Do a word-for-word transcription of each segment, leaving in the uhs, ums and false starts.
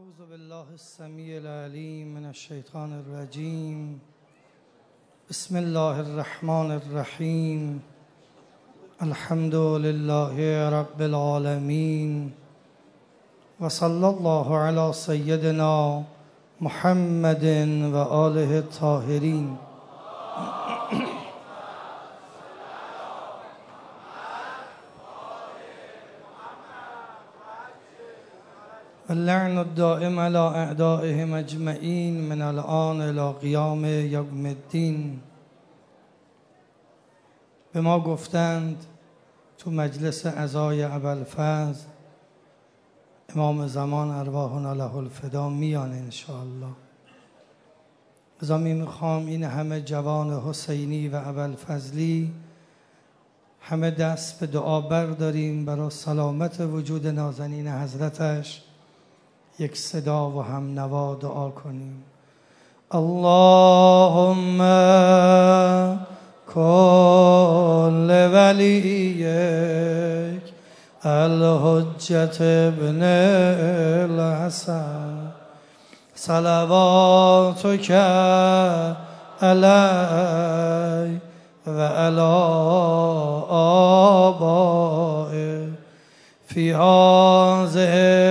اعوذ بالله السمیع العلیم من الشیطان الرجیم. بسم الله الرحمن الرحیم. الحمد لله رب العالمین و صلی الله علی سیدنا محمد و آله الطاهرین. اللعن الدائم على اعدائهم اجمعین من الآن الى قیام یوم الدین. به ما گفتند تو مجلس عزای ابوالفضل امام زمان ارواحنا له الفدا میان انشاءالله. ازا می میخوام این همه جوان حسینی و ابوالفضلی همه دست به دعا برداریم برای سلامت وجود نازنین حضرتش، یک صدا و هم نوا دعا کنیم. اللهم کن ولیک الحجة ابن الحسن صلواتک علی و علی آبائه فی هذه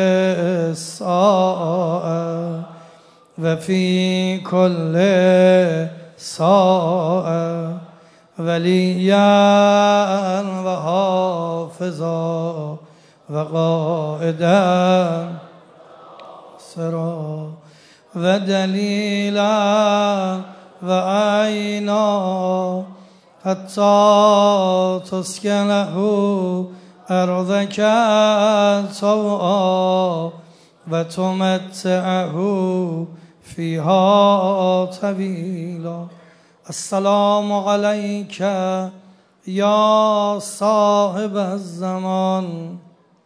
الساعة و فی کل ساعة ولیا و حافظا و قائدا سرا و دلیلا و عینا حتی تسکنه ارضک طوعا و تمتعه فیها طویلا. السلام علیک یا صاحب الزمان.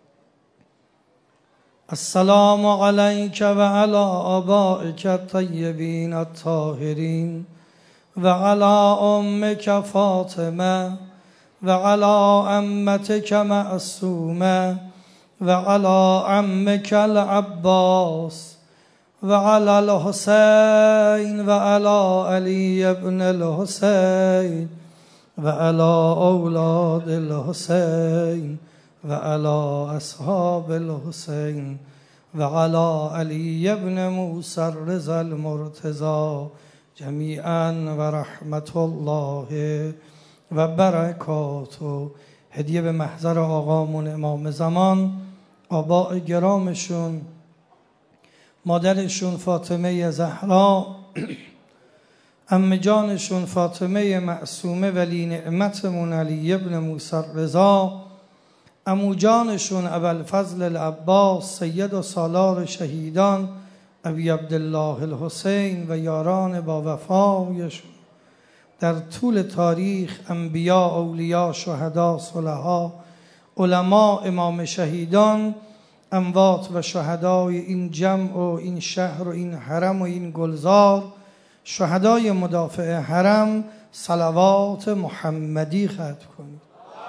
السلام علیک و علی آبائک الطیبین الطاهرین و علی امک فاطمه و علی عمتک معصومه و علی عمک العباس و علی الحسین و علی علی ابن الحسین و علی اولاد الحسین و علی اصحاب الحسین و علی علی ابن موسی الرضا المرتضی جمیعا و رحمت الله و برکاته. هدیه به محضر آقامون امام زمان، آباء گرامشون، مادرشون فاطمه زهرا، عمه جانشون فاطمه معصومه ولی نعمتمون علی ابن موسی الرضا، عمو جانشون ابوالفضل العباس سید و سالار شهیدان ابی عبدالله الحسین و یاران با وفایشون در طول تاریخ، انبیا، اولیا، شهدا، صلحا، علما، امام شهیدان، اموات و شهدای این جمع و این شهر و این حرم و این گلزار، شهدای مدافع حرم، صلوات محمدی ختم کنید.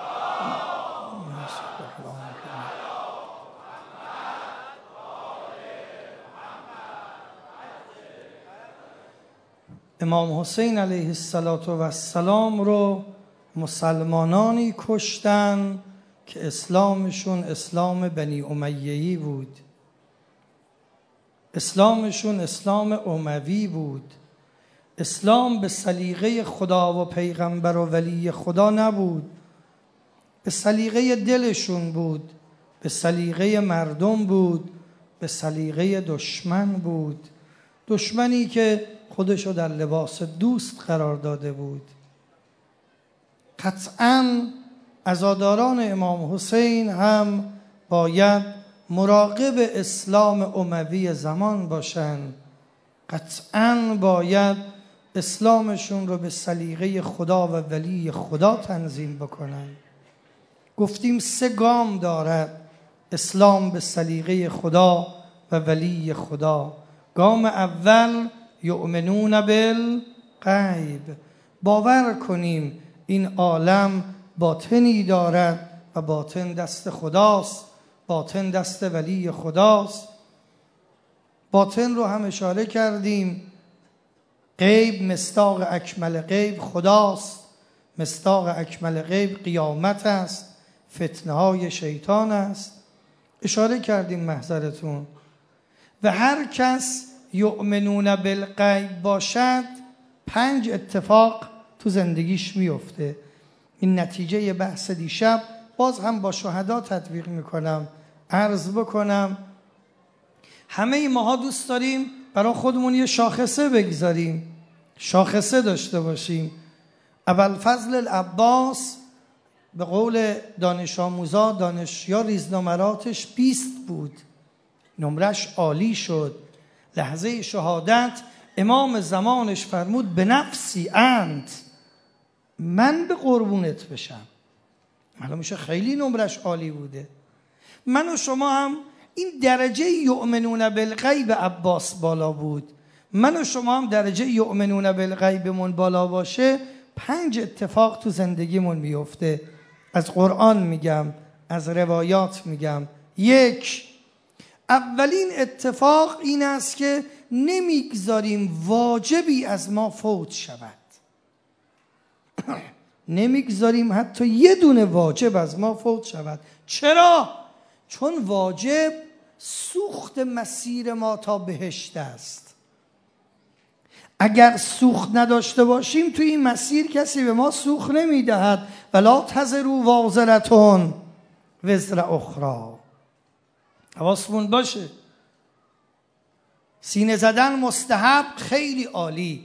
امام حسین علیه السلام رو مسلمانانی کشتن که اسلامشون اسلام بنی امیه‌ای بود، اسلامشون اسلام اموی بود، اسلام به سلیقه خدا و پیغمبر و ولی خدا نبود، به سلیقه دلشون بود، به سلیقه مردم بود، به سلیقه دشمن بود، دشمنی که خودشو در لباس دوست قرار داده بود. قطعاً عزاداران امام حسین هم باید مراقب اسلام اموی زمان باشند، قطعاً باید اسلامشون رو به سلیقه خدا و ولی خدا تنظیم بکنن. گفتیم سه گام دارد اسلام به سلیقه خدا و ولی خدا. گام اول یؤمنون بالغیب، باور کنیم این عالم باطنی دارد و باطن دست خداست، باطن دست ولی خداست. باطن رو هم اشاره کردیم. غیب مصداق اکمل غیب خداست، مصداق اکمل غیب قیامت است، فتنه های شیطان است. اشاره کردیم محضرتون. و هر کس یؤمنون بالغیب باشد پنج اتفاق تو زندگیش میفته. این نتیجه بحث دیشب باز هم با شهدا تطبیق میکنم. عرض بکنم همه ماها دوست داریم برای خودمون یه شاخصه بگذاریم، شاخصه داشته باشیم. ابوالفضل العباس به قول دانش آموزا دانش یا ریزنمراتش بیست بود، نمرش عالی شد. لحظه شهادت امام زمانش فرمود به نفسی انت، من به قربونت بشم. معلوم میشه خیلی نمرش عالی بوده. من و شما هم این درجه یؤمنون بالغیب عباس بالا بود. من و شما هم درجه یؤمنون بالغیبمون بالا باشه پنج اتفاق تو زندگیمون میفته. از قرآن میگم، از روایات میگم. یک، اولین اتفاق این است که نمیگذاریم واجبی از ما فوت شود. نمیگذاریم حتی یه دونه واجب از ما فوت شود. چرا؟ چون واجب سوخت مسیر ما تا بهشت است. اگر سوخت نداشته باشیم توی این مسیر کسی به ما سوخت نمیدهد. ولا تزروا وازرة وزر اخری. حواسمون باشه. سینه زدن مستحب، خیلی عالی.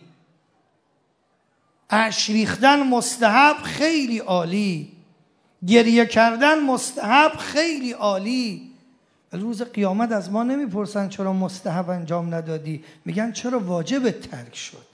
اشک ریختن مستحب، خیلی عالی. گریه کردن مستحب، خیلی عالی. روز قیامت از ما نمیپرسن چرا مستحب انجام ندادی، میگن چرا واجب ترک شد.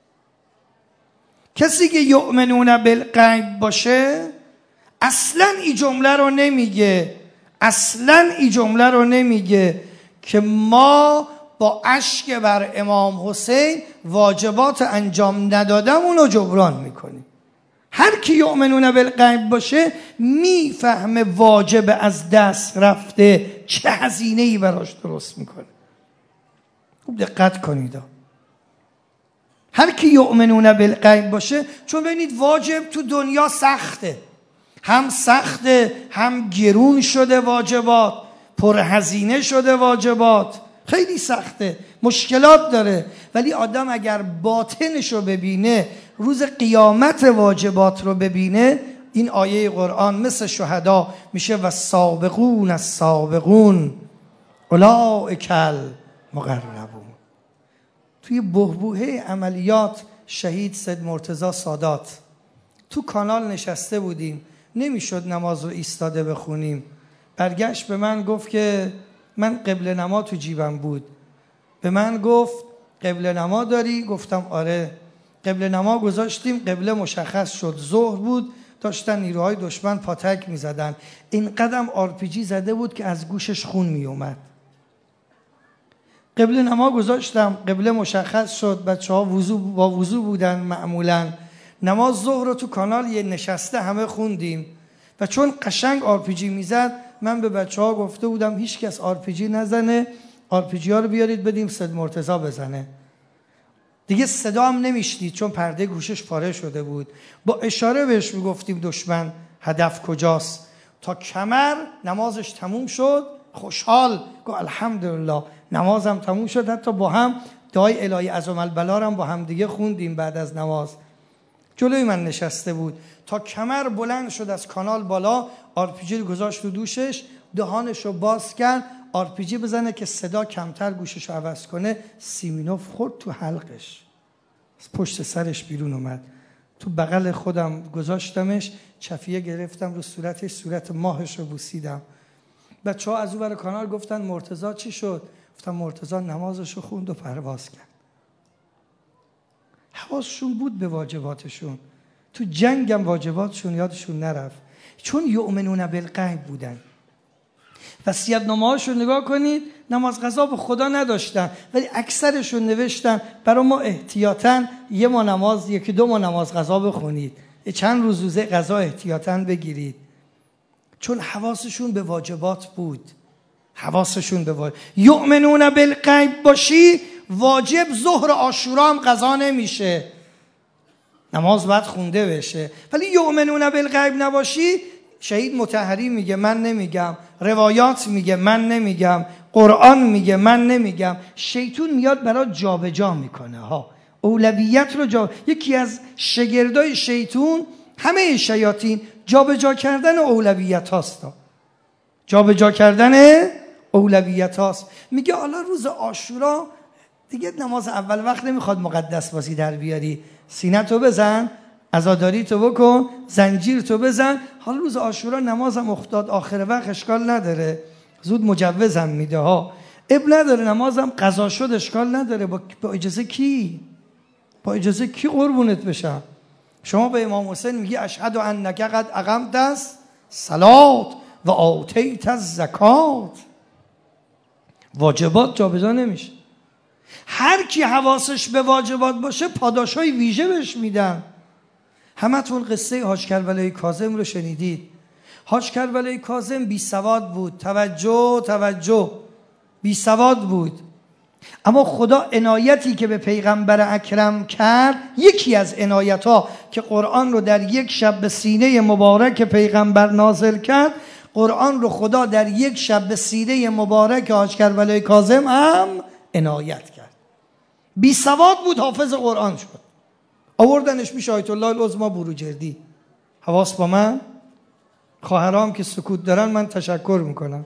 کسی که یؤمنون بالغیب باشه اصلا این جمله رو نمیگه، اصلا این جمله رو نمیگه که ما با اشک بر امام حسین واجبات انجام ندادمون رو جبران میکنیم. هر کی یؤمنون بالغیب باشه میفهمه واجب از دست رفته چه هزینه‌ای براش درست میکنه. خوب دقت کنید. هر کی یؤمنون بالغیب باشه، چون ببینید واجب تو دنیا سخته، هم سخته هم گرون شده واجبات، پرهزینه شده واجبات، خیلی سخته، مشکلات داره. ولی آدم اگر باطنش رو ببینه، روز قیامت واجبات رو ببینه، این آیه قرآن مثل شهدا میشه و السابقون السابقون اولئک المقربون. توی بحبوحه عملیات شهید سید مرتضی سادات تو کانال نشسته بودیم، نمیشد نماز رو ایستاده بخونیم. برگشت به من گفت که من قبله نما تو جیبم بود. به من گفت قبله نما داری؟ گفتم آره. قبله نما گذاشتیم، قبله مشخص شد، ظهر بود، داشتن نیروهای دشمن پاتک می زدن. این قدم آر پی جی زده بود که از گوشش خون می اومد. قبله نما گذاشتم، قبله مشخص شد، بچه ها وضو با وضو بودن معمولا. نماز ظهر رو تو کانال یه نشسته همه خوندیم و چون قشنگ آر پی جی می زد، من به بچه ها گفته بودم هیچ کس آر پی جی نزنه، آر پی جی ها رو بیارید بدیم سید مرتضی بزنه. دیگه صدا هم نمیشنید چون پرده گوشش پاره شده بود. با اشاره بهش میگفتیم دشمن هدف کجاست. تا کمر نمازش تموم شد، خوشحال گفت الحمدلله نمازم تموم شد. حتی با هم دعای الهی عظم البلا هم با هم دیگه خوندیم بعد از نماز. جلوی من نشسته بود، تا کمر بلند شد از کانال بالا، آر پی جی گذاشت رو دوشش، دهانش رو باز کرد آر پی جی بزنه که صدا کمتر گوشش رو عوض کنه. سیمینوف خورد تو حلقش، از پشت سرش بیرون اومد. تو بغل خودم گذاشتمش، چفیه گرفتم رو صورتش، صورت ماهش رو بوسیدم. بچه ها از اون ور کانال گفتن مرتضی چی شد؟ گفتم مرتضی نمازش رو خوند و پرواز کرد. حواسشون بود به واجباتشون. تو جنگم واجباتشون یادشون نرفت، چون یؤمنون بالغیب بودن. وصیت‌نامه‌هاشون نگاه کنید، نماز قضا به خدا نداشتن، ولی اکثرشون نوشتن برای ما احتیاطاً یه ما نماز، یکی دو ما نماز قضا بخونید، چند روز روزه قضا احتیاطاً بگیرید. چون حواسشون به واجبات بود، حواسشون به واجب. یؤمنون بالغیب باشی، واجب ظهر عاشورا هم قضا نمیشه، نماز باید خونده بشه. ولی یؤمنون بالغیب نباشی، شهید مطهری میگه من نمیگم، روایات میگه من نمیگم، قرآن میگه من نمیگم. شیطون میاد برای جابجا میکنه ها، اولویت رو جا. یکی از شگردای شیطون، همه شیاطین، جابجا کردن اولویت هاست، جابجا کردن اولویت هاست. میگه حالا روز عاشورا دیگه نماز اول وقت نمیخواد مقدس بازی در بیاری، سینه تو بزن، عزاداری تو بکن، زنجیر تو بزن. حالا روز عاشورا نمازم افتاد آخر وقت، اشکال نداره، زود مجوزم میده ها، اب نداره، نمازم قضا شد، اشکال نداره. با, با اجازه کی؟ با اجازه کی قربونت بشم؟ شما به امام حسین میگی اشهد انک قد اقمت الصلاة و آتیت الزکات. واجبات جابجا نمیشه. هر کی حواسش به واجبات باشه پاداشای ویژه بهش میدن. همتون قصه حاج کربلای کاظم رو شنیدید. حاج کربلای کاظم بی سواد بود، توجه توجه، بی سواد بود، اما خدا عنایتی که به پیغمبر اکرم کرد، یکی از عنایت‌ها که قرآن رو در یک شب به سینه مبارک پیغمبر نازل کرد، قرآن رو خدا در یک شب به سینه مبارک حاج کربلای کاظم هم عنایت کرد. بی سواد بود، حافظ قرآن شد. آوردنش میشه آیت الله العظمی بروجردی. حواس با من، خواهرام که سکوت دارن من تشکر میکنم.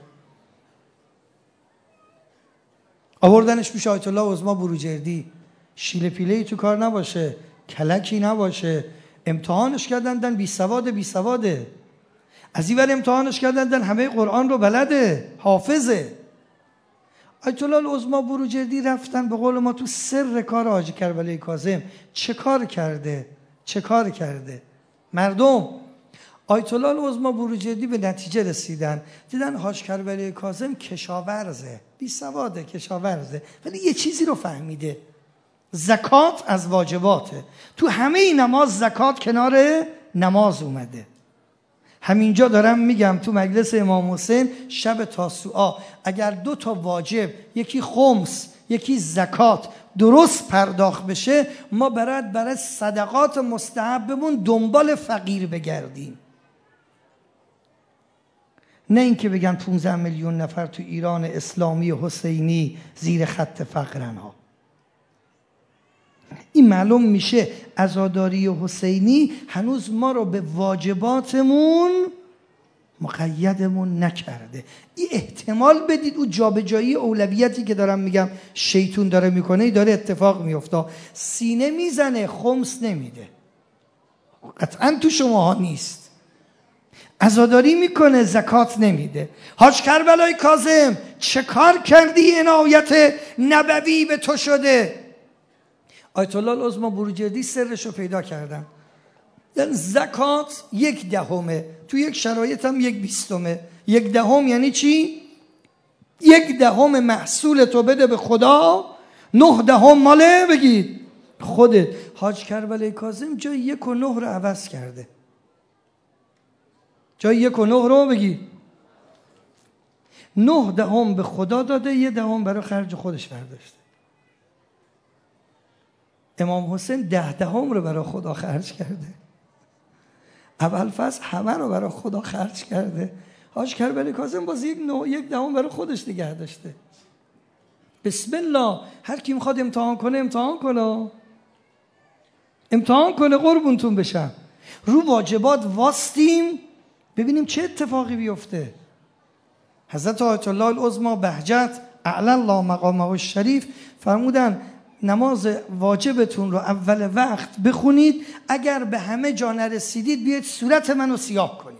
آوردنش میشه آیت الله العظمی بروجردی. شیله پیله‌ای تو کار نباشه، کلکی نباشه. امتحانش کردن دن بی سواد بی سواده. از این ور امتحانش کردن دن همه قرآن رو بلده، حافظه. آیت الله العظمی بروجردی رفتن به قول ما تو سر کار حاج کربلای کاظم. چه کار کرده؟ چه کار کرده؟ مردم، آیت الله العظمی بروجردی به نتیجه رسیدن، دیدن حاج کربلای کاظم کشاورزه، بی سواده، کشاورزه، ولی یه چیزی رو فهمیده، زکات از واجباته. تو همه نماز زکات کنار نماز اومده. همینجا دارم میگم تو مجلس امام حسین شب تاسوعا اگر دو تا واجب، یکی خمس یکی زکات، درست پرداخت بشه، ما برای برای صدقات مستحبمون دنبال فقیر بگردیم. نه اینکه بگن پانزده میلیون نفر تو ایران اسلامی حسینی زیر خط فقرن ها. این معلوم میشه عزاداری حسینی هنوز ما رو به واجباتمون مقیدمون نکرده. این احتمال بدید او جابجایی اولویتی که دارم میگم شیطون داره میکنه داره اتفاق میفته. سینه میزنه، خمس نمیده، قطعا تو شماها نیست. عزاداری میکنه، زکات نمیده. حاج کربلای کاظم چه کار کردی عنایت نبوی به تو شده؟ آیت الله العظمی بروجردی سرش رو پیدا کردن. یعنی زکات یک دهمه، تو یک شرایط هم یک بیستمه. یک دهم یعنی چی؟ یک دهم محصول تو بده به خدا، نه دهم ماله بگید خودت. حاج کربلای کاظم جای یک و نه رو عوض کرده. جای یک و نه رو بگید نه دهم به خدا داده، یه دهم برای خرج خودش برداشته. امام حسین ده دهم رو برای خدا خرج کرده. ابوالفضل همه رو برای خدا خرج کرده. حاج کربلای کاظم باز یک نوع یک دهم برای خودش نگه داشته. بسم الله، هر کی میخواد امتحان کنه امتحان کنه، امتحان کنه قربونتون بشم. رو واجبات واستیم ببینیم چه اتفاقی بیفته. حضرت آیت الله العظمی بهجت اعلی الله مقامه الشریف فرمودن نماز واجبتون رو اول وقت بخونید، اگر به همه جا نرسیدید بیاید صورت منو سیاه کنید.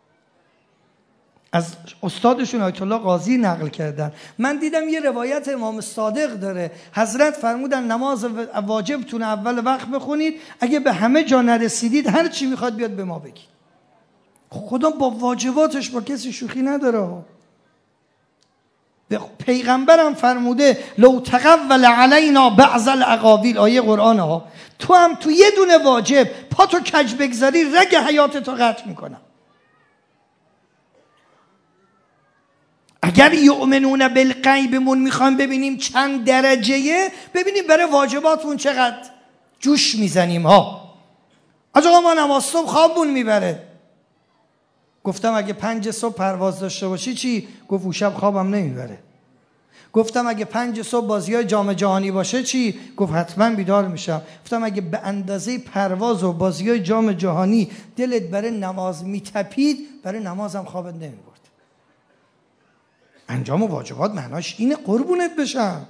از استادشون آیت الله قاضی نقل کردن. من دیدم یه روایت امام صادق داره، حضرت فرمودن نماز واجبتون اول وقت بخونید، اگه به همه جا نرسیدید هر چی میخواد بیاد به ما بگید. خدا با واجباتش با کسی شوخی نداره. پیغمبرم فرموده لو تقول علینا بعض الاقاویل، آیه قرآن ها، تو هم تو یه دونه واجب پا تو کج بگذاری رگ حیات تو قطع میکنم. اگر یؤمنون بالغیبمون میخوایم ببینیم چند درجهه، ببینیم برای واجباتمون چقدر جوش میزنیم ها. آقا ما نماز صبح خوابمون میبره. گفتم اگه پنج صبح پرواز داشته باشی چی؟ گفت اون شب خوابم نمیبره. گفتم اگه پنج صبح بازی‌های جام جهانی باشه چی؟ گفت حتما بیدار میشم. گفتم اگه به اندازه پرواز و بازی‌های جام جهانی دلت برای نماز میتپید، برای نمازم خوابت نمیبرد. انجام واجبات معناش اینه قربونت بشم.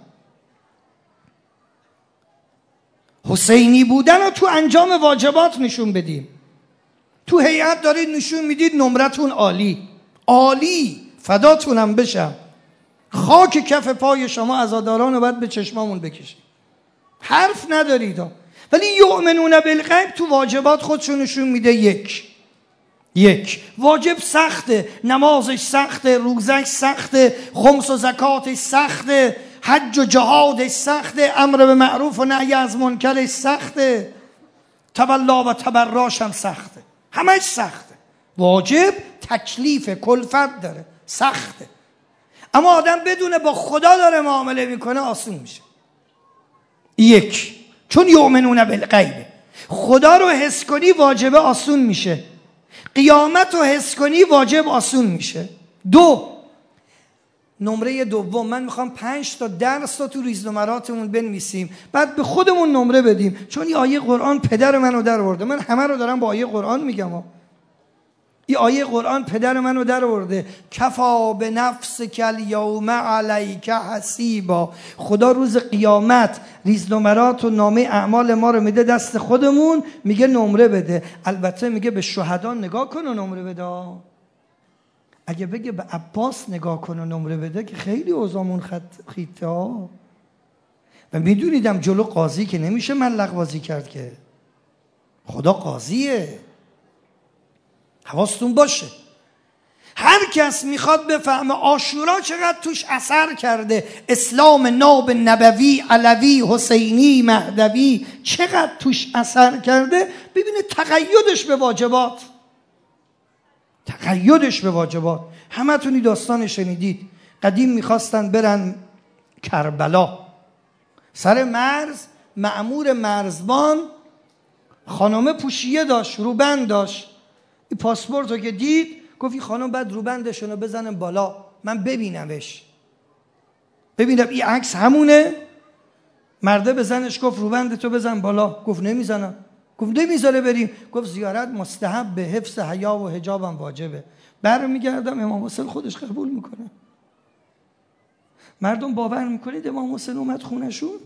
حسینی بودن رو تو انجام واجبات نشون بدیم. تو هیئت دارید نشون میدید نمرتون عالی عالی، فداتونم بشم. خاک کف پای شما عزاداران رو باید به چشمامون بکشید. حرف ندارید ها. ولی یؤمنون بالغیب تو واجبات خودشون نشون میده. یک یک واجب سخته، نمازش سخته، روزش سخته، خمس و زکاتش سخته، حج و جهادش سخته، امر به معروف و نهی از منکرش سخته، تولا و تبراش هم سخته، همش سخته. واجب تکلیف کلفت داره، سخته. اما آدم بدونه با خدا داره معامله میکنه آسون میشه. یک، چون یؤمنون بالغیب، خدا رو حس کنی واجب آسون میشه. قیامت رو حس کنی واجب آسون میشه. دو، نمره دوم، من میخوام پنج تا درس تا تو ریزنمراتمون بنویسیم، بعد به خودمون نمره بدیم. چون این آیه قرآن پدر منو در آورده. من همه رو دارم با آیه قرآن میگم ها. این آیه قرآن پدر منو در آورده. کفا به نفسک الیوم علیک حسیبا. خدا روز قیامت ریزنمرات و نامه اعمال ما رو میده دست خودمون، میگه نمره بده. البته میگه به شهدا نگاه کن و نمره بده. اگه بگه به عباس نگاه کن و نمره بده که خیلی اوضاعمون خیته ها. و میدونیدم جلو قاضی که نمیشه ملق بازی کرد که. خدا قاضیه. حواستون باشه. هر کس میخواد بفهمه عاشورا چقدر توش اثر کرده، اسلام ناب نبوی علوی حسینی مهدوی چقدر توش اثر کرده، ببینه تقیدش به واجبات. تقیدش به واجبات. همه تونی داستان شنیدید. قدیم میخواستن برن کربلا، سر مرز مأمور مرزبان خانمه پوشیه داشت، روبند داشت. این پاسپورت رو که دید گفت این خانم بعد روبندشون رو بزنم بالا من ببینمش، ببینم این عکس همونه. مرده به زنش گفت روبندتو بزن بالا. گفت نمیزنم. گفت نمیذاره بریم. گفت زیارت مستحب به حفظ حیا و حجابم واجبه. برمیگردم امام حسین خودش قبول میکنه. مردم باور میکنید امام حسین اومد خونشون؟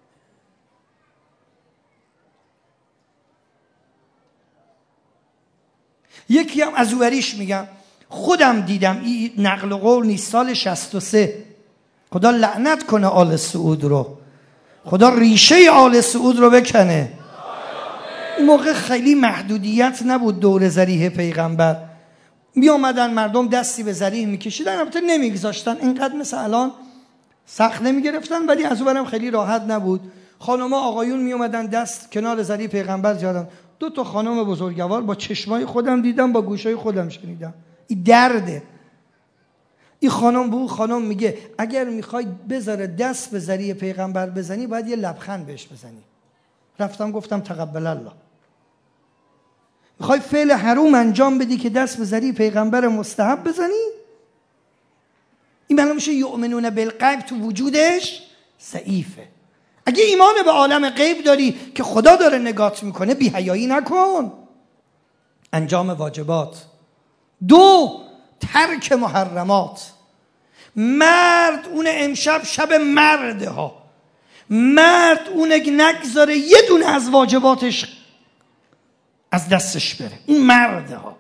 یکی هم از اوریش میگم، خودم دیدم، این نقل قول نیست، سال شصت و سه. خدا لعنت کنه آل سعود رو، خدا ریشه آل سعود رو بکنه. اون موقع خیلی محدودیت نبود دور ذریح پیغمبر. می آمدن مردم دستی به ذریح میکشیدن، البته نمیگذاشتن، اینقدر مثل الان سخت نمیگرفتن، ولی از اونورم خیلی راحت نبود. خانوما آقایون می اومدن دست کنار ذریح پیغمبر زدن. دو تا خانم بزرگوار با چشمای خودم دیدم، با گوشای خودم شنیدم. این درده. این خانم به اون خانم میگه اگر میخوای بذاره دست به ذریح پیغمبر بزنی باید یه لبخند بهش بزنی. رفتم گفتم تقبل الله. میخوای فعل حروم انجام بدی که دست به ذریح پیغمبر مستحب بزنی؟ این معلوم میشه یؤمنون بالغیب تو وجودش ضعیفه. اگه ایمان به عالم غیب داری که خدا داره نگات میکنه، بی حیایی نکن. انجام واجبات. دو، ترک محرمات. مرد اون امشب شب مرده ها. مرد اون نگذاره یه دونه از واجباتش از دستش بره. اون مرده ها.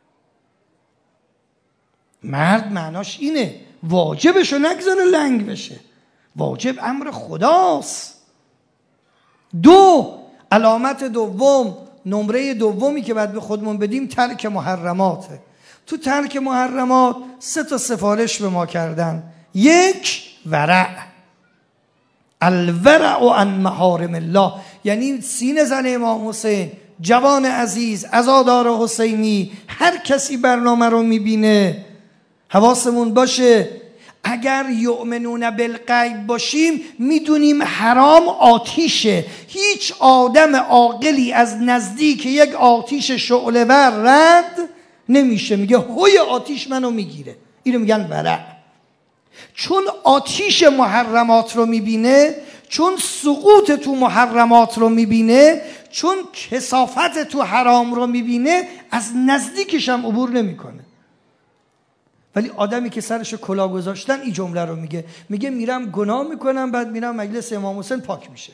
مرد معناش اینه واجبشو نگذاره لنگ بشه. واجب امر خداست. دو، علامت دوم، نمره دومی که باید به خودمون بدیم ترک محرماته. تو ترک محرمات سه تا سفارش به ما کردن. یک، ورع. الورع عن محارم الله، یعنی سینه زن امام حسین، جوان عزیز، عزادار حسینی، هر کسی برنامه رو میبینه حواسمون باشه اگر یؤمنون بالغیب باشیم میدونیم حرام آتیشه. هیچ آدم عاقلی از نزدیک یک آتیش شعله‌ور رد نمیشه، میگه هوی آتیش منو میگیره. اینو میگن ورع. چون آتیش محرمات رو میبینه، چون سقوط تو محرمات رو میبینه، چون کثافت تو حرام رو میبینه، از نزدیکش هم عبور نمیکنه. ولی آدمی که سرش کلاه گذاشتن این جمله رو میگه، میگه میرم گناه میکنم بعد میرم مجلس امام حسین پاک میشه.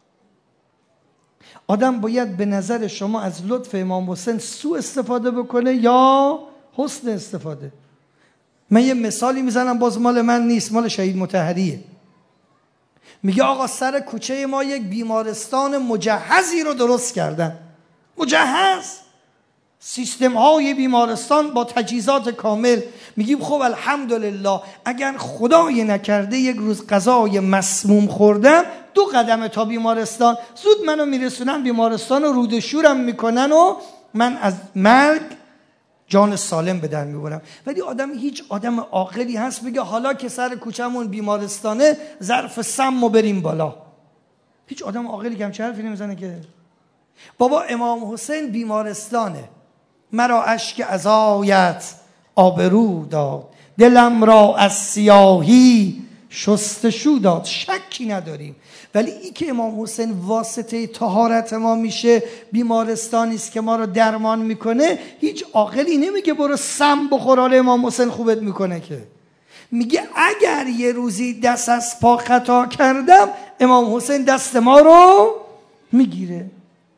آدم باید به نظر شما از لطف امام حسین سوء استفاده بکنه یا حسن استفاده؟ من یه مثالی میزنم، باز مال من نیست، مال شهید مطهریه. میگه آقا سر کوچه ما یک بیمارستان مجهزی رو درست کردن. مجهز، سیستم های بیمارستان با تجهیزات کامل. میگیم خب الحمدلله، اگر خدای نکرده یک روز غذای مسموم خوردم، دو قدم تا بیمارستان، زود منو میرسونن بیمارستان و رود شورم میکنن و من از مرگ جان سالم به در میبرم. ولی آدم، هیچ آدم عاقلی هست بگه حالا که سر کوچمون بیمارستانه ظرف سمو بریم بالا؟ هیچ آدم عاقلی که همچه حرفی نمیزنه که بابا امام حسین بیمارستانه، مرا اشک عزایت آبرو داد، دلم را از سیاهی شستشو داد. شکی نداریم. ولی این که امام حسین واسطه طهارت ما میشه، بیمارستانی است که ما رو درمان میکنه، هیچ عاقلی نمیگه برو سم بخور حالا امام حسین خوبت میکنه، که میگه اگر یه روزی دست از پا خطا کردم امام حسین دست ما رو میگیره.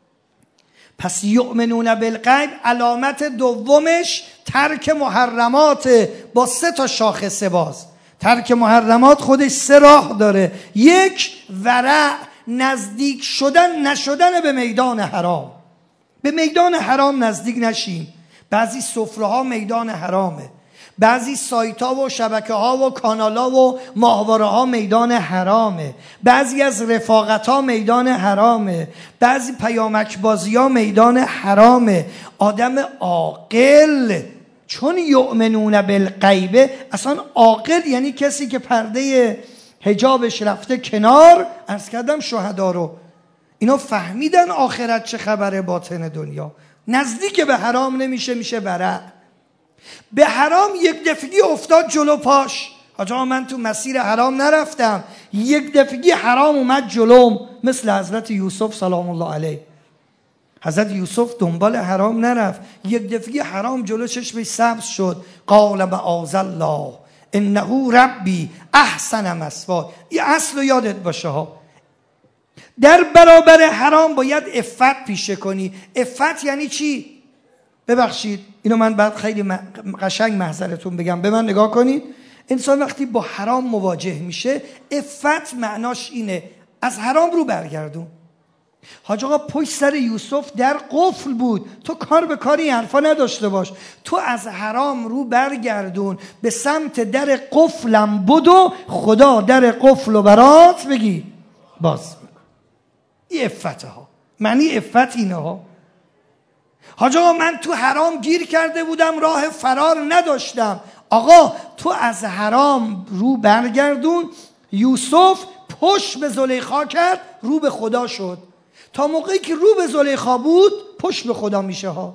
پس یؤمنون بالغیب علامت دومش ترک محرمات، با سه تا شاخصه. باز ترک محرمات خودش سه راه داره. یک، ورع، نزدیک شدن نشدن به میدان حرام. به میدان حرام نزدیک نشیم. بعضی سفره ها میدان حرامه، بعضی سایت ها و شبکه ها و کانال ها و ماهواره ها میدان حرامه، بعضی از رفاقت ها میدان حرامه، بعضی پیامک بازی ها میدان حرامه. آدم عاقل چون یؤمنون بالغیب، اصلا عاقل یعنی کسی که پرده حجابش رفته کنار، عرض کردم شهدا رو، اینا فهمیدن آخرت چه خبره، باطن دنیا، نزدیک به حرام نمیشه، میشه ورع. به حرام یک دفعی افتاد جلو پاش. حاج آقا من تو مسیر حرام نرفتم، یک دفعی حرام اومد جلوم، مثل حضرت یوسف سلام الله علیه. حضرت یوسف دنبال حرام نرفت، یک دفعی حرام جلو چشمش سبز شد. قال معاذ الله انه ربی احسن مثوای. این اصل رو یادت باشه ها. در برابر حرام باید عفت پیشه کنی. عفت یعنی چی؟ ببخشید اینو من بعد خیلی قشنگ محضرتون بگم، به من نگاه کنید. انسان وقتی با حرام مواجه میشه، عفت معناش اینه از حرام رو برگردون. حاج آقا پشت سر یوسف در قفل بود، تو کار به کاری حرفا نداشته باش، تو از حرام رو برگردون، به سمت در قفلم بدو، خدا در قفل و برات بگی باز میکن. این عفت ها، معنی عفت اینه ها. حاج آقا من تو حرام گیر کرده بودم، راه فرار نداشتم. آقا تو از حرام رو برگردون. یوسف پشت به زلیخا کرد، رو به خدا شد. تا موقعی که رو به زلیخا بود، پشت به خدا میشه ها.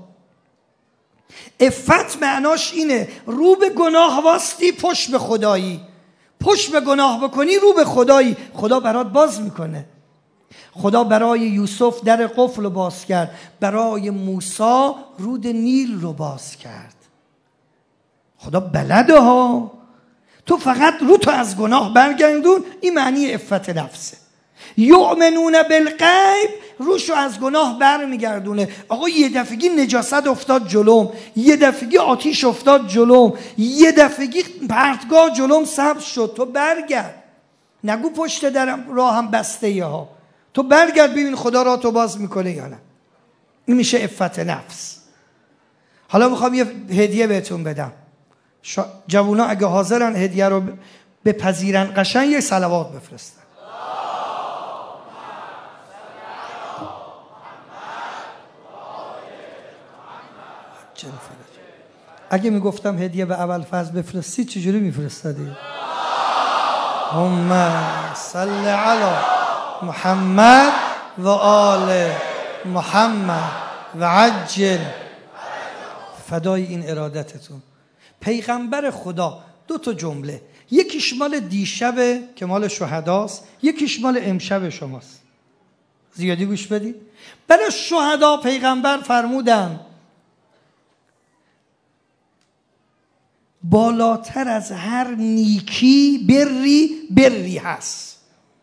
عفت معناش اینه رو به گناه واسطی، پشت به خدایی. پشت به گناه بکنی، رو به خدایی، خدا برات باز میکنه. خدا برای یوسف در قفل رو باز کرد، برای موسی رود نیل رو باز کرد. خدا بلده ها. تو فقط رو تو از گناه برگردون. این معنی عفت نفسه. یؤمنون بالغیب روشو از گناه برمیگردونه. آقا یه دفعگی نجاست افتاد جلوم، یه دفعگی آتیش افتاد جلوم، یه دفعگی پرتگاه جلوم سبز شد، تو برگرد. نگو پشت درم راه هم بسته یه ها. تو برگرد ببین خدا را تو باز میکنه یا نه. این میشه عفت نفس. حالا میخوام یه هدیه بهتون بدم. شا... جوونا اگه حاضرن هدیه رو بپذیرن، قشنگ یک صلوات بفرستن. اگه میگفتم هدیه به ابوالفضل بفرستی چجوری میفرستادی؟ اللهم صل علی محمد و آل محمد و عجل فدای این ارادتتون. پیغمبر خدا دو تا جمله، یکیش مال دیشبه که مال شهداست، یکیش مال امشب شماست. زیادی گوش بدید. برای شهدا پیغمبر فرمودن بالاتر از هر نیکی بری بری هست،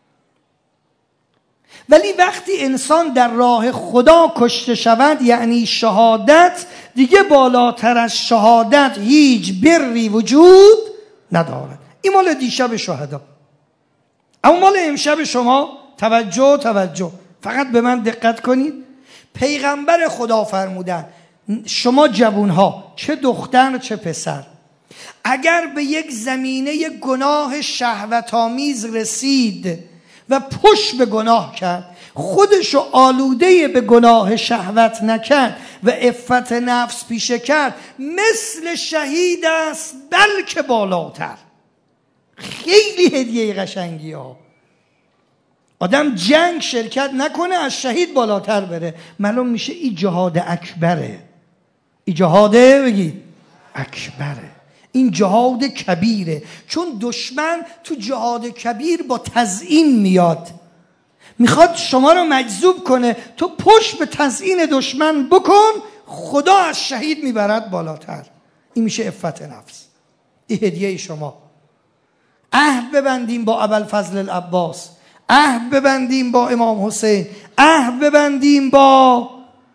ولی وقتی انسان در راه خدا کشته شود یعنی شهادت، دیگه بالاتر از شهادت هیچ بری وجود ندارد. این مال دیشب شهدا. اما مال امشب شما توجه توجه فقط به من دقت کنید. پیغمبر خدا فرمودن شما جوانها، چه دختر چه پسر، اگر به یک زمینه گناه شهوت‌آمیز رسید و پشت به گناه کرد، خودشو آلوده به گناه شهوت نکرد و عفت نفس پیشه کرد، مثل شهید است بلکه بالاتر. خیلی هدیه قشنگی ها. آدم جنگ شرکت نکنه از شهید بالاتر بره، معلوم میشه این جهاد اکبره. این جهاده بگید اکبره، این جهاد کبیره. چون دشمن تو جهاد کبیر با تزیین میاد، میخواد شما رو مجذوب کنه، تو پشت به تزیین دشمن بکن، خدا از شهید میبرد بالاتر. این میشه عفت نفس. این هدیه شما. عهد ببندیم با ابوالفضل العباس، عهد ببندیم با امام حسین، عهد ببندیم با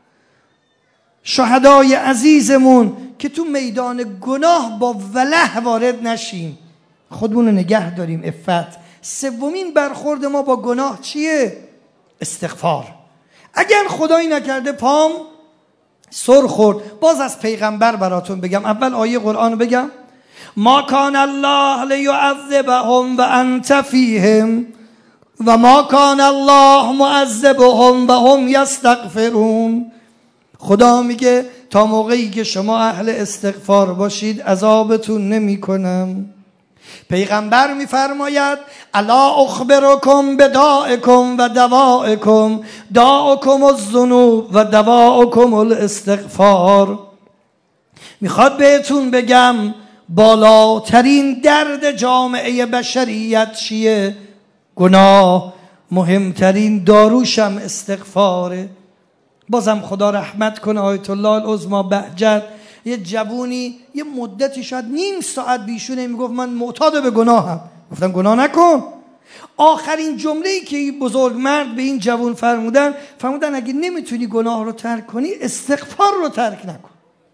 شهدای عزیزمون که تو میدان گناه با وله وارد نشیم، خودمون رو نگه داریم. عفت. سومین برخورد ما با گناه چیه؟ استغفار. اگر خدایی نکرده پام سر خورد، باز از پیغمبر براتون بگم. اول آیه قرآن رو بگم. ما کان الله لیعذبهم و انت فیهم و ما کان الله معذبهم و هم یستغفرون. خدا میگه تا موقعی که شما اهل استغفار باشید عذابتون نمی کنم. پیغمبر میفرماید الا اخبرکم بدائکم و دوائکم، داءکم الذنوب و دواءکم الاستغفار. میخواد بهتون بگم بالاترین درد جامعه بشریت چیه؟ گناه. مهمترین داروشم استغفاره. بازم خدا رحمت کنه آیت الله العظما بهجت، یه جوونی یه مدتی شاید نیم ساعت بیشونه میگفت من معتاد به گناهم. گفتم گناه نکن. آخرین جمله‌ای که این بزرگ مرد به این جوون فرمودن فرمودن اگه نمیتونی گناه رو ترک کنی استغفار رو ترک نکن.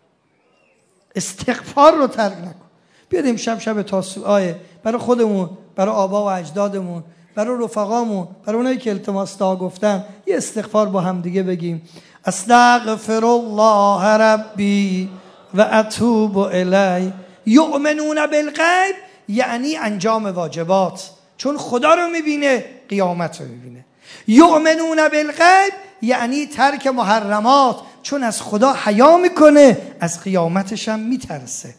استغفار رو ترک نکن. بیاد امشب شب تاسوعا برای خودمون، برای آبا و اجدادمون، برای رفقامون، برای اونایی که التماس دعا گفتن، یه استغفار با هم دیگه بگیم. استغفر الله ربی و اتوب الی. یؤمنون بالغیب یعنی انجام واجبات، چون خدا رو میبینه، قیامت رو میبینه. یؤمنون بالغیب یعنی ترک محرمات، چون از خدا حیا میکنه، از قیامتش هم میترسه.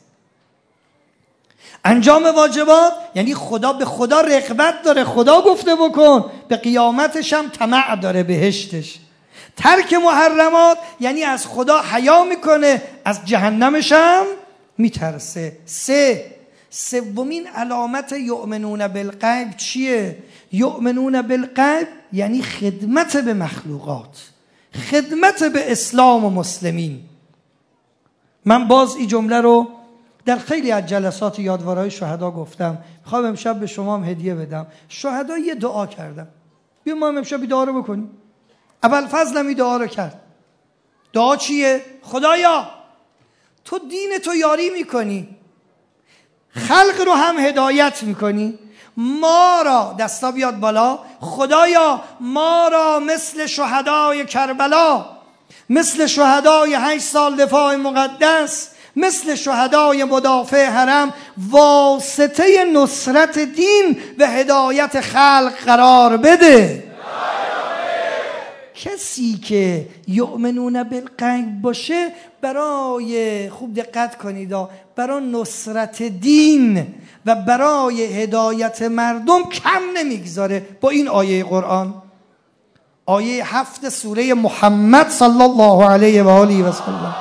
انجام واجبات یعنی خدا به خدا رغبت داره، خدا گفته بکن، به قیامتش هم طمع داره، بهشتش. ترک محرمات یعنی از خدا حیا میکنه، از جهنمش هم میترسه. سه سومین علامت یؤمنون بالغیب چیه؟ یؤمنون بالغیب یعنی خدمت به مخلوقات، خدمت به اسلام و مسلمین. من باز این جمله رو در خیلی از جلسات یادوارهای شهدا گفتم، میخوام امشب به شما هم هدیه بدم. شهدا یه دعا کردم، بیا ما هم امشب این دعا رو بکنیم. ابوالفضل هم این دعا رو کرد. دعا چیه؟ خدایا تو دین تو یاری میکنی، خلق رو هم هدایت میکنی، ما را، دستا بیاد بالا، خدایا ما را مثل شهدای کربلا، مثل شهدای هشت سال دفاع مقدس، مثل شهدای مدافع حرم واسطه نصرت دین و هدایت خلق قرار بده. کسی که یؤمنون بالغیب باشه برای، خوب دقت کنید، برای نصرت دین و برای هدایت مردم کم نمیگذاره. با این آیه قرآن، آیه هفت سوره محمد صلی الله علیه و آله و سلم،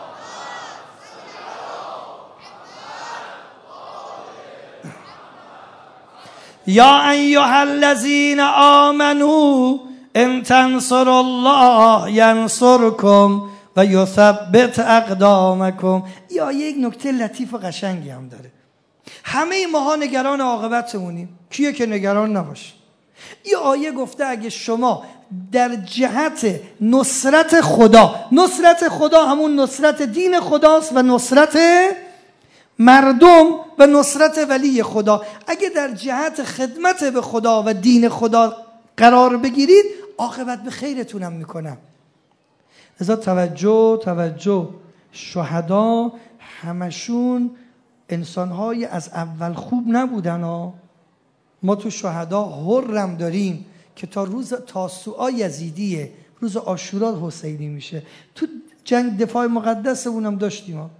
یا ایها الذین آمنوا ان تنصروا الله ینصرکم و یثبت اقدامکم. یا یک نکته لطیف و قشنگی هم داره. همه ماها نگران عاقبتمونیم، کیه که نگران نباشه؟ این آیه گفته اگه شما در جهت نصرت خدا، نصرت خدا همون نصرت دین خداست و نصرت مردم و نصرت ولی خدا، اگه در جهت خدمت به خدا و دین خدا قرار بگیرید عاقبت به خیرتونم میکنم. لذا توجه توجه شهدا همشون انسانهای از اول خوب نبودن ها. ما تو شهدا حرم داریم که تا روز تاسوعا یزیدیه، روز عاشورا حسینی میشه. تو جنگ دفاع مقدس اونم داشتیم ها.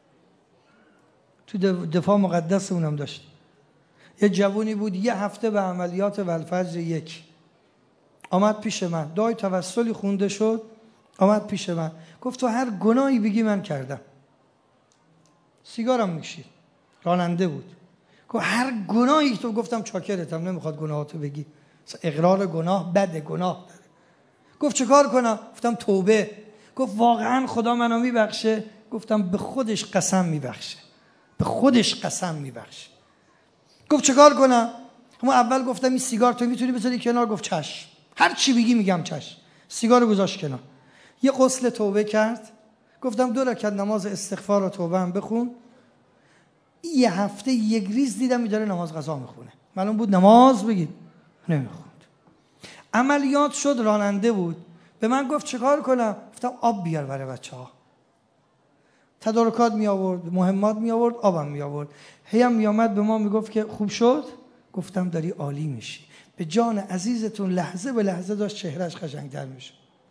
تو دفاع مقدس اونم داشتیم. یه جوونی بود یه هفته به عملیات والفجر یک آمد پیش من، دعای توسلی خونده شد، آمد پیش من گفت تو هر گناهی بگی من کردم. سیگارم میکشید، راننده بود. گفت هر گناهی تو، گفتم چاکرتم، نمیخواد گناهاتو بگی، اقرار گناه بده، گناه داره. گفت چه کار کنم؟ گفتم توبه. گفت واقعا خدا منو میبخشه؟ گفتم به خودش قسم میبخشه، به خودش قسم میبخشه. گفت چه کار کنم؟ اما اول گفتم این سیگار تو میتونی بذاری کنار؟ گفت چشم، هر چی بگی میگم چشم. سیگارو گذاشت کنار، یه غسل توبه کرد. گفتم دو رکعت نماز استغفار و توبه هم بخون. یه هفته یک ریز دیدم میداره نماز قضا میخونه. معلوم بود نماز بگید نمیخوند. عملیات شد، راننده بود. به من گفت چه کار کنم؟ گفتم آب بیار برای بچه ها. تدارکات می آورد، مهمات می آورد، آبم می آورد. هیم می آمد به ما می گفت که خوب شد؟ گفتم داری عالی میشی. به جان عزیزتون لحظه به لحظه داشت چهرهش قشنگتر میشه.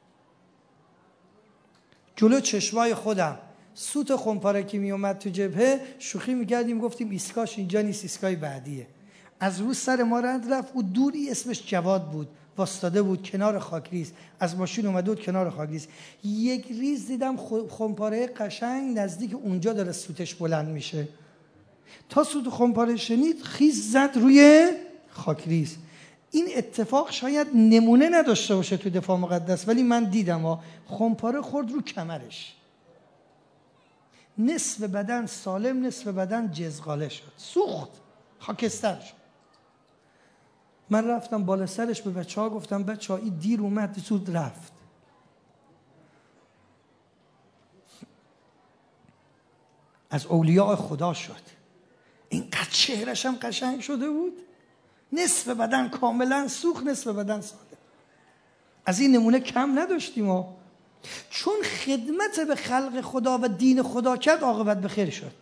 جلو چشمای خودم سوت خمپارکی می اومد تو جبهه، شوخی میکردیم گفتیم ایسکاش اینجا نیست، ایسکای بعدیه. از رو سر ما رد رفت. او دوری اسمش جواد بود، واسطاده بود کنار خاکریز، از ماشین اومده بود کنار خاکریز. یک ریز دیدم خمپاره قشنگ نزدیک اونجا داره سوتش بلند میشه. تا سوت خمپاره شنید خیز زد روی خاکریز. این اتفاق شاید نمونه نداشته باشه تو دفاع مقدس، ولی من دیدم ها، خمپاره خورد رو کمرش، نصف بدن سالم، نصف بدن جزغاله شد، سوخت، خاکستر شد. من رفتم بالا سرش، به بچه ها گفتم بچه ها این دیر اومد زود رفت. از اولیاء خدا شد. اینقدر چهرش هم قشنگ شده بود، نصف بدن کاملا سوخت، نصف بدن سالم. از این نمونه کم نداشتیم ها. چون خدمت به خلق خدا و دین خدا کرد عاقبت به خیر شد.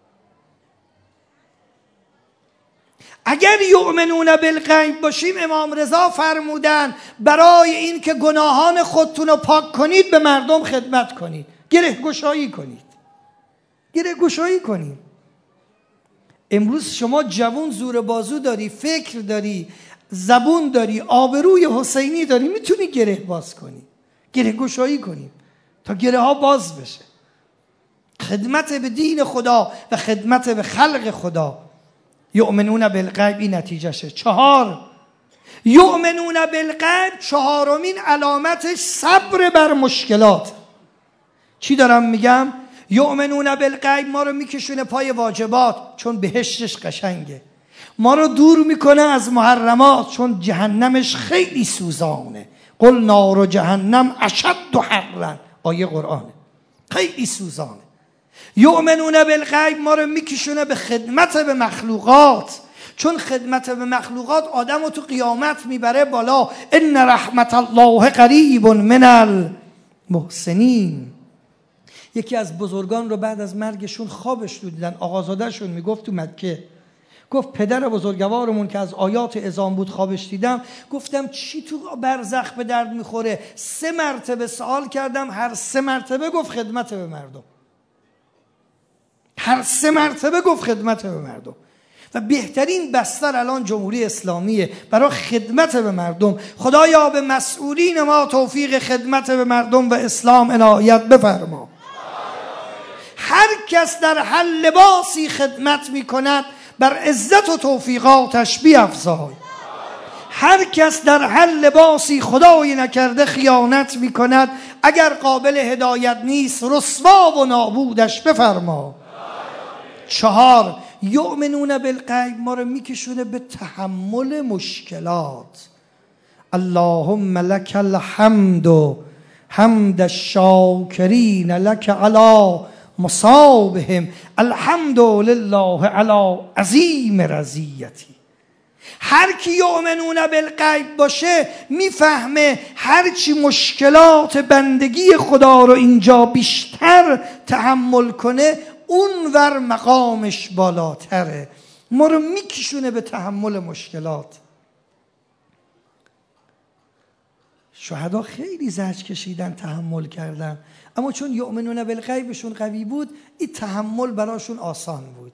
اگر یؤمنون بالغیب باشیم، امام رضا فرمودن برای این که گناهان خودتون رو پاک کنید به مردم خدمت کنید، گره گشایی کنید، گره گشایی کنید. امروز شما جوون زور بازو داری، فکر داری، زبون داری، آبروی حسینی داری، میتونی گره باز کنی، گره گشایی کنی تا گره ها باز بشه. خدمت به دین خدا و خدمت به خلق خدا. یؤمنون بالغیب این نتیجهشه. چهار، یؤمنون بالغیب چهارمین علامتش صبر بر مشکلات. چی دارم میگم؟ یؤمنون بالغیب ما رو میکشونه پای واجبات چون بهشتش قشنگه، ما رو دور میکنه از محرمات چون جهنمش خیلی سوزانه. قل نار جهنم اشد حرا، آیه قرآنه، خیلی سوزانه. یؤمنون بالغیب ما رو میکشونه به خدمت به مخلوقات چون خدمت به مخلوقات آدم رو تو قیامت میبره بالا. ان رحمت الله قریب من المحسنین. یکی از بزرگان رو بعد از مرگشون خوابش رو دیدن، آقازادهشون میگفت تو مکه، گفت پدر بزرگوارمون که از آیات اذان بود خوابش دیدم، گفتم چی تو برزخ به درد میخوره؟ سه مرتبه سوال کردم، هر سه مرتبه گفت خدمت به مردم. هر سه مرتبه گفت خدمت به مردم. و بهترین بستر الان جمهوری اسلامیه برای خدمت به مردم. خدایا به مسئولین ما توفیق خدمت به مردم و اسلام عنایت بفرما. هر کس در هر لباسی خدمت می کند بر عزت و توفیقاتش بیفزای. هر کس در هر لباسی خدایی نکرده خیانت می کند، اگر قابل هدایت نیست رسوا و نابودش بفرما. چهار، یؤمنون بالغیب ما رو میکشونه به تحمل مشکلات. اللهم لك الحمد حمد الشاکرین لك علی مصابهم، الحمد لله علی عظیم رضیتی. هر کی یؤمنون بالغیب باشه میفهمه هرچی مشکلات بندگی خدا رو اینجا بیشتر تحمل کنه اونور مقامش بالاتره. ما رو میکشونه به تحمل مشکلات. شهدا خیلی زجر کشیدن، تحمل کردن، اما چون یؤمنون بالغیبشون قوی بود این تحمل براشون آسان بود.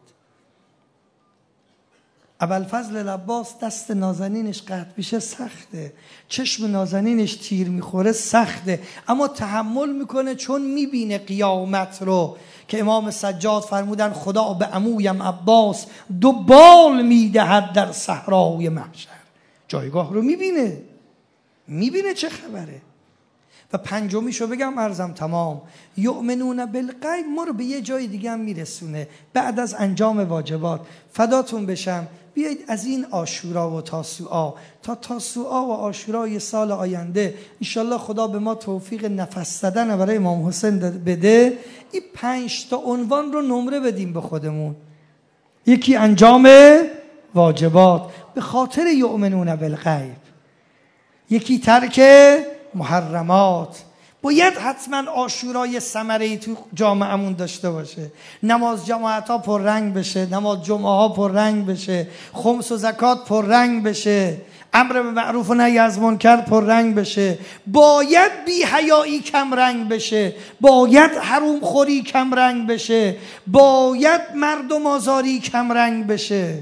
ابوالفضل العباس دست نازنینش قطع میشه سخته، چشم نازنینش تیر میخوره سخته، اما تحمل میکنه چون میبینه قیامت رو که امام سجاد فرمودن خدا به عمویم عباس دو بال میدهد در صحرای محشر. جایگاه رو میبینه، میبینه چه خبره. و پنجمیشو بگم عرضم تمام، یؤمنون بالغیب ما رو به یه جای دیگه هم میرسونه. بعد از انجام واجبات فداتون بشم بیایید از این عاشورا و تاسوعا تا تاسوعا و عاشورای سال آینده انشالله خدا به ما توفیق نفس زدن برای امام حسین بده، این پنج تا عنوان رو نمره بدیم به خودمون. یکی انجام واجبات به خاطر یؤمنون بالغیب، یکی ترک محرمات. باید حتما عاشورای ثمره‌ای تو جامعه‌مون داشته باشه، نماز جماعت ها پر رنگ بشه، نماز جمعه ها پر رنگ بشه، خمس و زکات پر رنگ بشه، امر به معروف و نهی از منکر پر رنگ بشه، باید بی حیایی کم رنگ بشه، باید حروم خوری کم رنگ بشه، باید مردم آزاری کم رنگ بشه،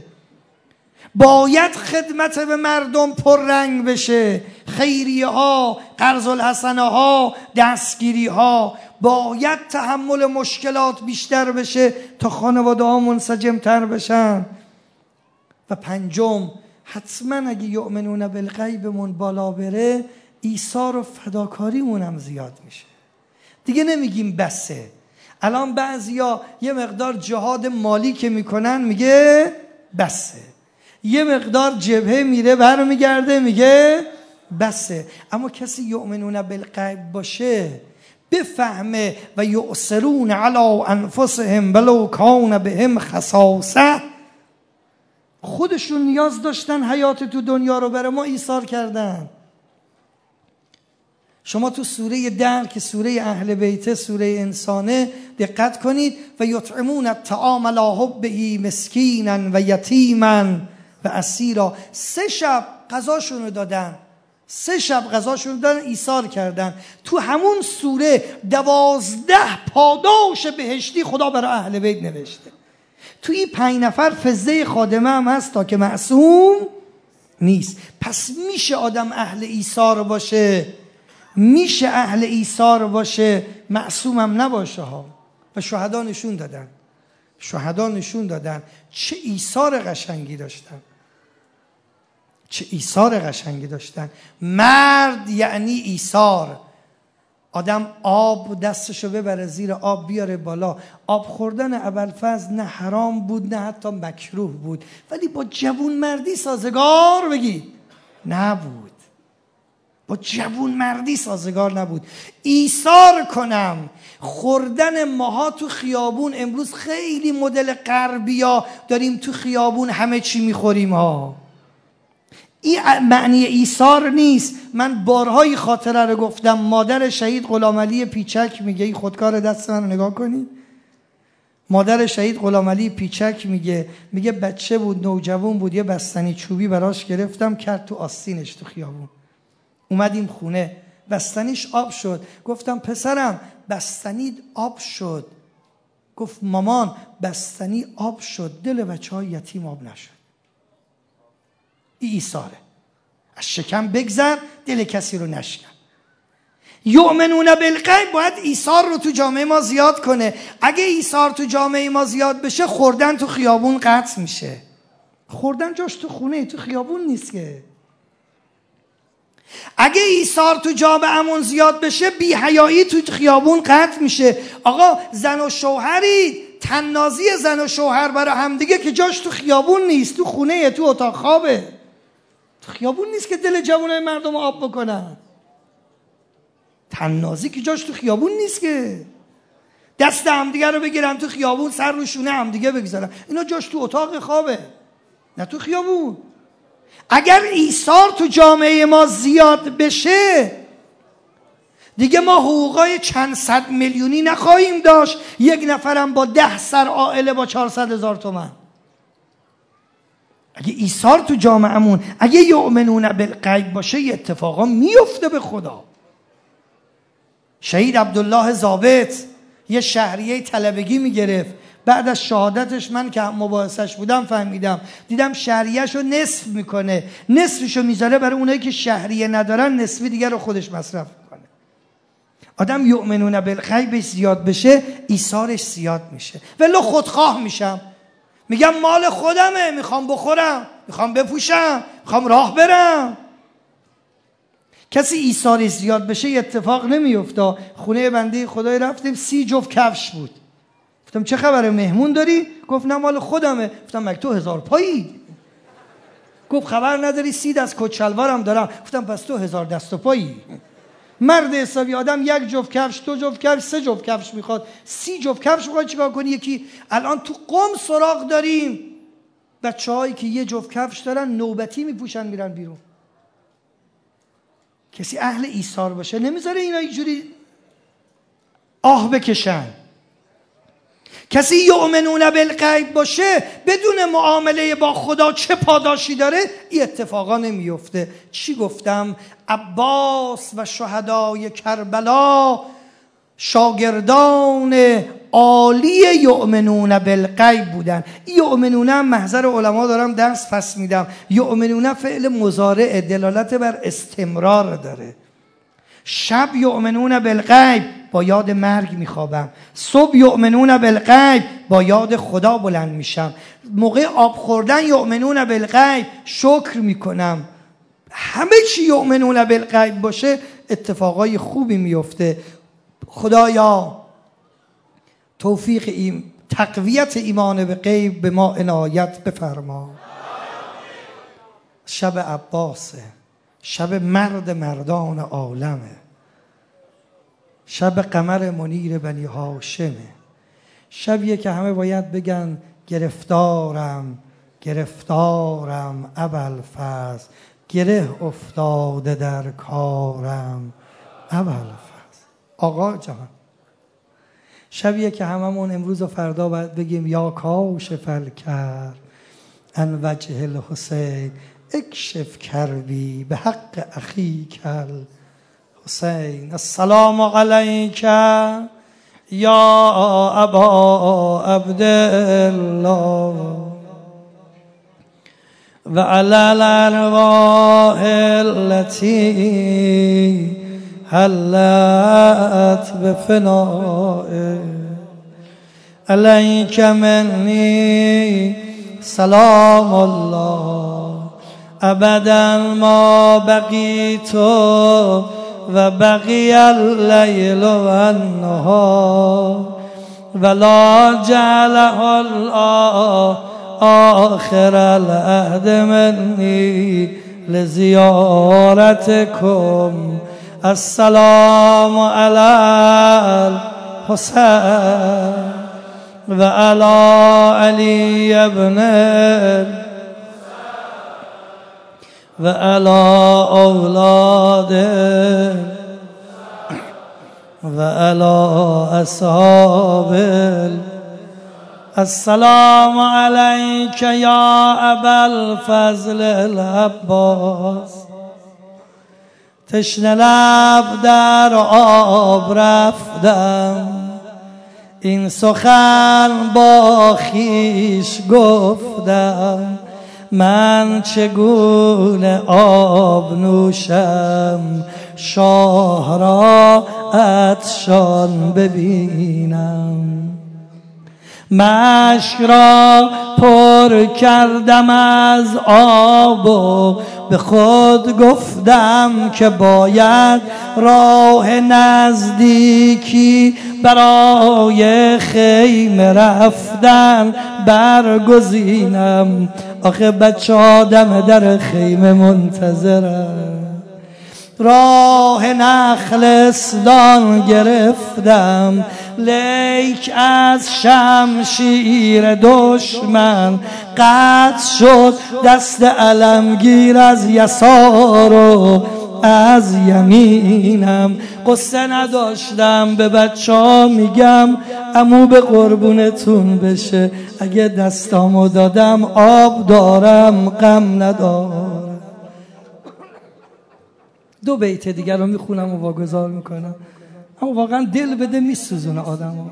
باید خدمت به مردم پر رنگ بشه، خیریه ها، قرض الحسنه ها، دستگیری ها، باید تحمل مشکلات بیشتر بشه تا خانواده ها منسجم تر بشن. و پنجم حتما اگه یؤمنون بالغیبمون بالا بره ایثار و فداکاریمون هم زیاد میشه. دیگه نمیگیم بسه. الان بعضیا یه مقدار جهاد مالی که میکنن میگه بسه، یه مقدار جبهه میره برمیگرده میگه بسه. اما کسی یؤمنون بالغیب باشه بفهمه و یؤثرون علی انفسهم ولو کان بهم خصاصه، خودشون نیاز داشتن حیات تو دنیا رو برای ما ایثار کردن. شما تو سوره در که سوره اهل بیت سوره انسانه دقت کنید، و یطعمون الطعام علی حبه مسکینا و یتیما و اسیرا، سه شب غذاشون رو دادن، سه شب غذاشون رو دادن، ایثار کردن. تو همون سوره دوازده پاداش بهشتی خدا برای اهل بیت نوشته. تو این پنج نفر فزه خادمه هم هست تا که معصوم نیست. پس میشه آدم اهل ایثار باشه، میشه اهل ایثار باشه معصوم هم نباشه ها. و شهدا نشون دادن، شهدا نشون دادن چه ایثار قشنگی داشتن، چه ایثار قشنگی داشتن. مرد یعنی ایثار. آدم آب دستشو ببره زیر آب بیاره بالا. آب خوردن ابوالفضل نه حرام بود نه حتی مکروه بود، ولی با جوون مردی سازگار بگید نبود، با جوون مردی سازگار نبود. ایثار کنم خوردن ماها تو خیابون. امروز خیلی مدل غربیا داریم تو خیابون همه چی میخوریم ها. این معنی ایثار نیست. من بارهای خاطره رو گفتم. مادر شهید غلام علی پیچک میگه، این خودکار دست من رو نگاه کنید، مادر شهید غلامعلی پیچک میگه میگه بچه بود، نوجوان بود، یه بستنی چوبی براش گرفتم کرد تو آستینش تو خیابون. اومدیم خونه، بستنیش آب شد. گفتم پسرم بستنی آب شد. گفت مامان بستنی آب شد، دل بچه های یتیم آب نشد. این ایثاره. از شکم بگذر، دل کسی رو نشکن. یؤمنون بالغیب باید ایثار رو تو جامعه ما زیاد کنه. اگه ایثار تو جامعه ما زیاد بشه، خوردن تو خیابون قطع میشه. خوردن جاش تو خونه، تو خیابون نیست که. اگه ایثار تو جامعهمون زیاد بشه، بی حیایی تو خیابون قطع میشه. آقا زن و شوهری، تنازی زن و شوهر برای همدیگه که جاش تو خیابون نیست، تو خونه، تو اتاق خوابه. تو خیابون نیست که دل جوانای مردم آب بکنن. تنازی که جاش تو خیابون نیست که. دست همدیگه رو بگیرن تو خیابون، سر رو شونه همدیگه بگذارن، اینا جاش تو اتاق خوابه، نه تو خیابون. اگر ایثار تو جامعه ما زیاد بشه، دیگه ما حقوقای چند صد میلیونی نخواهیم داشت. یک نفرم با ده سر عائله با چهارصد هزار تومان. اگه ایثار تو جامعهمون، اگه یؤمنون بالغیب باشه، یه اتفاقا میفته به خدا. شهید عبدالله ضابط یه شهریه طلبگی میگرفت. بعد از شهادتش من که مباحثش بودم فهمیدم، دیدم شهریه‌شو نصف میکنه، نصفشو میذاره برای اونایی که شهریه ندارن، نصفی دیگر رو خودش مصرف میکنه. آدم یؤمنون بالغیب زیاد بشه، ایثارش زیاد میشه. ولی خودخواه میشم، میگم مال خودمه، میخوام بخورم، میخوام بپوشم، میخوام راه برم. کسی ایثارش زیاد بشه اتفاق نمیفته. خونه بنده خدای رفتیم، سی جفت کفش بود. گفتم چه خبره، مهمون داری؟ گفت نه مال خودمه. گفتم مگه تو هزار پایی؟ گفت خبر نداری، سی دست کت شلوارم دارم. گفتم پس تو هزار دست و پایی. مرد حسابی آدم یک جفت کفش، دو جفت کفش، سه جفت کفش میخواد، سی جفت کفش میخواد چیکار کنی؟ یکی الان تو قم سراغ داریم بچه‌هایی که یه جفت کفش دارن، نوبتی میپوشن میرن بیرون. کسی اهل ایثار باشه نمیذاره اینا اینجوری آه بکشن. کسی یؤمنون بالغیب باشه، بدون معامله با خدا چه پاداشی داره، این اتفاقا نمیفته. چی گفتم؟ عباس و شهدای کربلا شاگردان عالی یؤمنون بالغیب بودن. یؤمنون هم محضر علما دارم درس پس میدم. یؤمنون فعل مضارع دلالت بر استمرار داره. شب یؤمنون بالغیب با یاد مرگ میخوابم، صبح یؤمنون بالغیب با یاد خدا بلند میشم، موقع آب خوردن یؤمنون بالغیب شکر میکنم. همه چی یؤمنون بالغیب باشه، اتفاقای خوبی میفته. خدایا توفیق این تقویت ایمان به غیب به ما عنایت بفرما. شب عباسه، شب مرد مردان عالمه، شب قمر منیر بنی هاشمه، شبیه که همه باید بگن گرفتارم گرفتارم ابوالفضل، گره افتاده در کارم ابوالفضل. آقا جان، شبیه که هممون امروز و فردا باید بگیم یا کاشف الکرب عن وجه الحسین اکشف کربی به حق اخیک الحسین. السلام علیک یا ابا عبدالله و علی الارواح التي حلت بفنائه علیک منی سلام الله ابدا ما بقیت و بقی اللیل و النهار ولا جعله الله آخر العهد منی لزیارتکم. السلام علی الحسین و علی علی ابن و علی اولاده و علی اصحاب السلام علیک یا ابا الفضل العباس. تشنه لب در آب رفتم، این سخن با خیش گفتم، من چگونه آب نوشم شاه را عطشان ببینم. مشک را پر کردم از آب و به خود گفتم که باید راه نزدیکی برای خیمه رفتن برگزینم. آخه بچه آدم در خیمه منتظرم. راه نخلستان گرفتم، لیک از شمشیر دشمن قطع شد دست علمگیر از یسار و از یمینم. قصه نداشتم به بچه ها میگم عمو به قربونتون بشه، اگه دستامو دادم آب دارم غم ندارم. دو بیت دیگر رو میخونم و واگذار میکنم، اما واقعا دل بده میسوزونه آدم ها.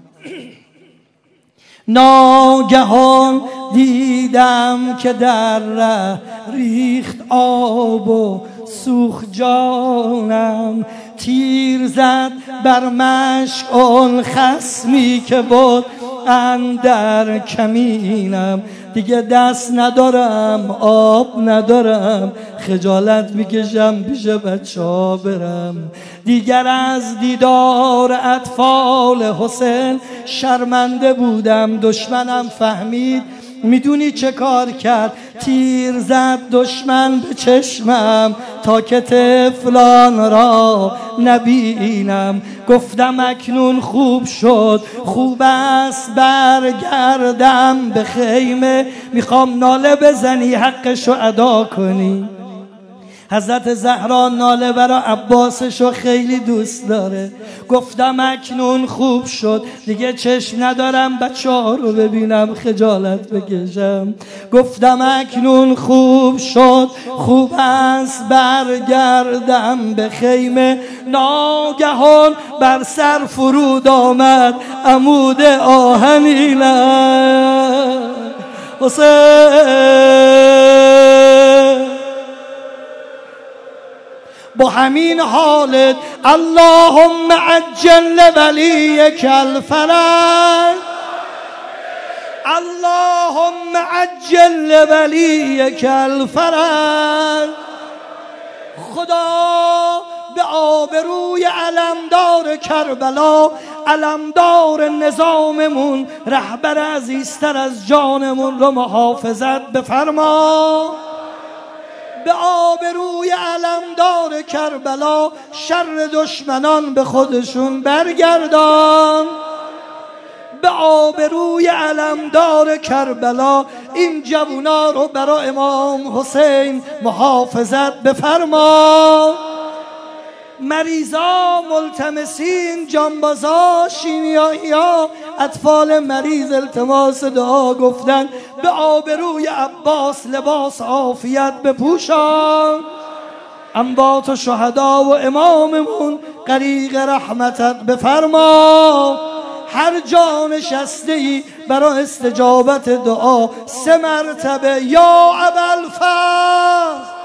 ناگهان دیدم که در ره ریخت آب و سوخت جانم، تیر زد بر مشک آن خصمی که بود اندر کمینم. دیگه دست ندارم آب ندارم، خجالت میکشم پیش بچه ها برم. دیگر از دیدار اطفال حسین شرمنده بودم. دشمنم فهمید، میدونی چه کار کرد؟ تیر زد دشمن به چشمم تا که طفلان را نبینم. گفتم اکنون خوب شد، خوب است برگردم به خیمه. میخوام ناله بزنی حقشو ادا کنی. حضرت زهرا ناله برا عباسشو خیلی دوست داره. گفتم اکنون خوب شد، دیگه چشم ندارم بچه ها رو ببینم خجالت بکشم. گفتم اکنون خوب شد، خوب است برگردم به خیمه. ناگهان بر سر فرود آمد عمود آهنینم. حسین با همین حالت اللهم عجل ولیک الفرج، اللهم عجل ولیک الفرج. خدا به آبروی علمدار کربلا، علمدار نظاممون، رهبر عزیزتر از جانمون رو محافظت بفرما. به آبروی علمدار کربلا شر دشمنان به خودشون برگردان. به آبروی علمدار کربلا این جوونا رو برای امام حسین محافظت بفرما. مریضا، ملتمسین، جانبازا، شیمیایی‌ها، اطفال مریض التماس دعا گفتن به آبروی عباس لباس عافیت بپوشان. اموات و شهدا و اماممون غریق رحمتت بفرما. هر جا نشسته ای برای استجابت دعا سه مرتبه یا ابوالفضل